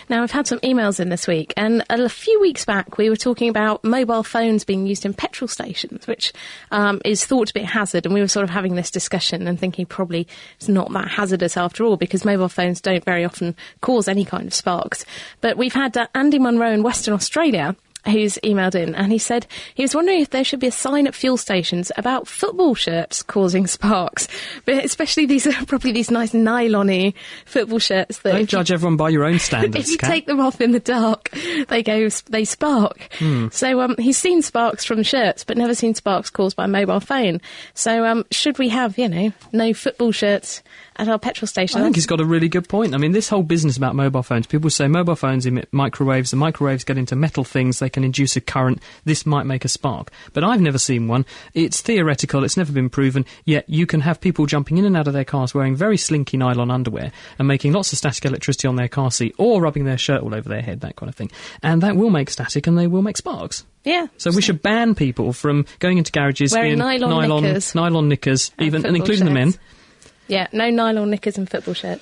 Now, I've had some emails in this week, and a few weeks back we were talking about mobile phones being used in petrol stations, which is thought to be a hazard, and we were sort of having this discussion and thinking probably it's not that hazardous after all, because mobile phones don't very often cause any kind of sparks. But we've had Andy Munro in Western Australia who's emailed in, and he said he was wondering if there should be a sign at fuel stations about football shirts causing sparks, but especially these nice nylon-y football shirts that... Don't judge everyone by your own standards, if you take them off in the dark, they spark. So he's seen sparks from shirts, but never seen sparks caused by a mobile phone. So should we have, no football shirts at our petrol station? I think he's got a really good point. I mean, this whole business about mobile phones, people say mobile phones emit microwaves, the microwaves get into metal things, they can induce a current, this might make a spark. But I've never seen one. It's theoretical, it's never been proven, yet you can have people jumping in and out of their cars wearing very slinky nylon underwear and making lots of static electricity on their car seat or rubbing their shirt all over their head, that kind of thing. And that will make static and they will make sparks. Yeah. So we should ban people from going into garages wearing in nylon knickers, even, and including the men. Yeah, no nylon knickers and football shirts.